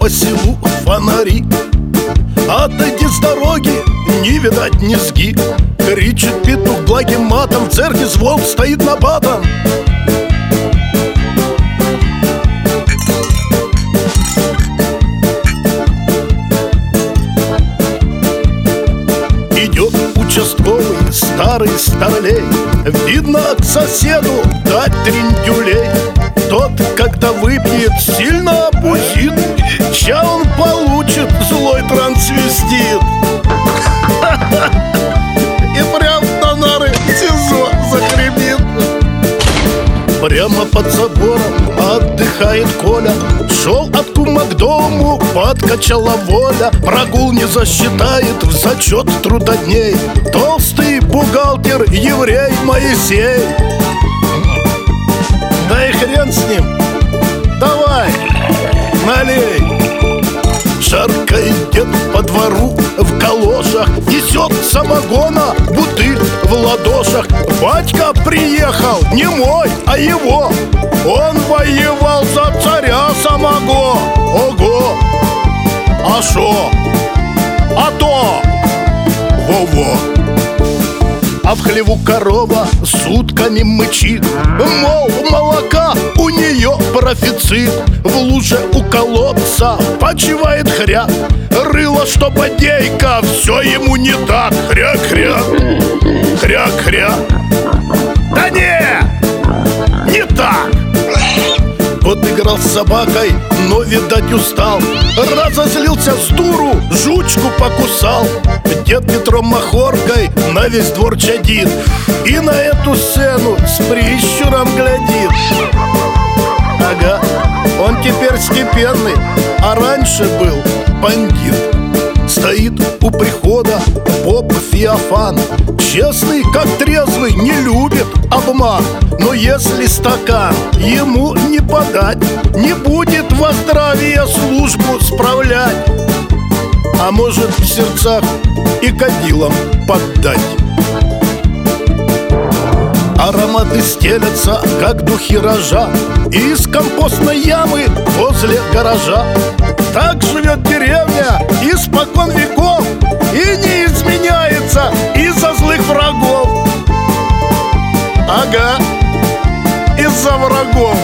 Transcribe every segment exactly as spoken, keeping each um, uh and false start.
по селу фонари. Отойди с дороги, не видать низги. Кричит петух благим матом, в церкви звон стоит набатом. Идет участковый старый старлей, видно к соседу дать трендюлей. Тот, когда выпьет, сильно обузит, ща он получит злой трансвестит. И прям на нары СИЗО загремит. Прямо под забором отдыхает Коля. Шел от кума к дому, подкачала воля. Прогул не засчитает в зачет трудодней толстый бухгалтер еврей Моисей. Да и хрен с ним, давай, налей. Жарко идет по двору в калошах, несет самогона бутыль в ладошах. Батька приехал, не мой, а его. Он воевал за царя самого. Ого! А шо? А то! Во-во! А в хлеву корова сутками мычит, мол, молока у нее профицит. В луже у колодца почивает хряк, рыло, что бодейка, все ему не так. Хряк-хряк, хряк-хряк. Да не, не так. Вот играл с собакой, но, видать, устал. Разозлился с дуру, жучку покусал. Дед Петром махоркой на весь двор чадит и на эту сцену с прищуром глядит. Ага, он теперь степенный, а раньше был бандит. Стоит у прихода поп Феофан, честный, как трезвый, не любит обман. Но если стакан ему не подать, не будет во здравие службу справлять. А может, в сердцах и кадилом поддать. Ароматы стелятся, как духи рожа, из компостной ямы возле гаража. Так живет деревня испокон веков и не изменяется из-за злых врагов. Ага, из-за врагов.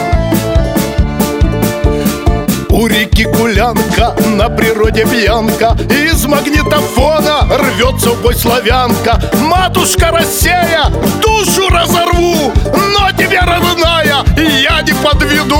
У реки Гулянка, на природе пьянка, из магнитофона рвется в бой славянка. Матушка Россия, душу разорву, но тебе, родная, я не подведу.